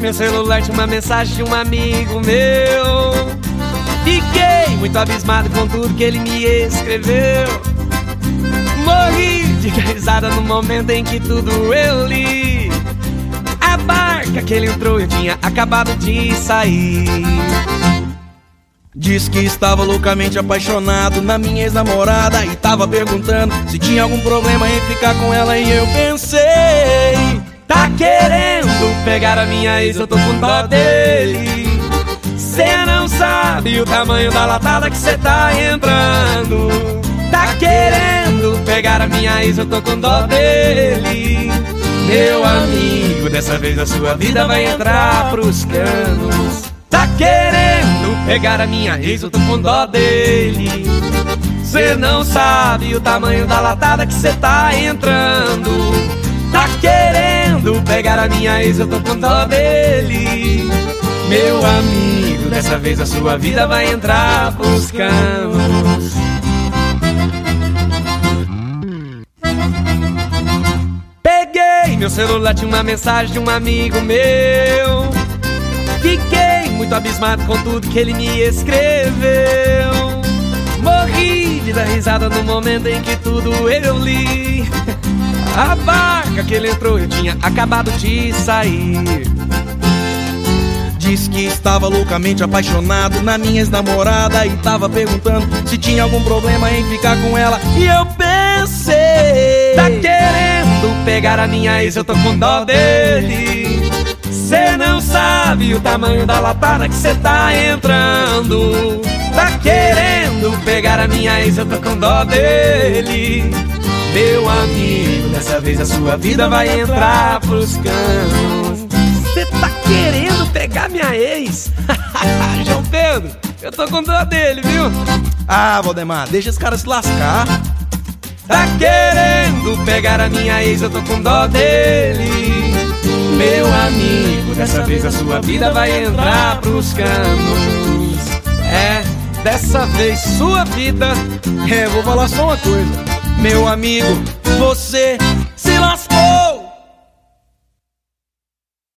meu celular tinha uma mensagem de um amigo meu. Fiquei muito abismado com tudo que ele me escreveu. Morri de risada no momento em que tudo eu li. A barca que ele entrou eu tinha acabado de sair. Diz que estava loucamente apaixonado na minha ex-namorada e tava perguntando se tinha algum problema em ficar com ela. E eu pensei: tá querendo pegar a minha ex, eu tô com dó dele. Cê não sabe o tamanho da latada que cê tá entrando. Tá querendo pegar a minha ex, eu tô com dó dele. Meu amigo, dessa vez a sua vida vai entrar pros canos. Tá querendo pegar a minha ex, eu tô com dó dele. Cê não sabe o tamanho da latada que cê tá entrando. Tá querendo pegar a minha ex, eu tô com dó dele. Meu amigo, dessa vez a sua vida vai entrar pros canos. Peguei meu celular, tinha uma mensagem de um amigo meu. Fiquei muito abismado com tudo que ele me escreveu. Morri de dar risada no momento em que tudo eu li. A barca que ele entrou eu tinha acabado de sair. Diz que estava loucamente apaixonado na minha ex-namorada e tava perguntando se tinha algum problema em ficar com ela. E eu pensei: tá querendo pegar a minha ex, eu tô com dó dele. Cê não sabe o tamanho da latada que cê tá entrando. Tá querendo pegar a minha ex, eu tô com dó dele. Meu amigo, dessa vez a sua vida vai entrar pros canos. Cê tá querendo pegar minha ex? João Pedro, eu tô com dó dele, viu? Ah, Valdemar, deixa esse cara se lascar. Tá querendo pegar a minha ex, eu tô com dó dele. Meu amigo, dessa vez a sua vida vai entrar pros canos. É, dessa vez sua vida. Vou falar só uma coisa: meu amigo, você se lasca.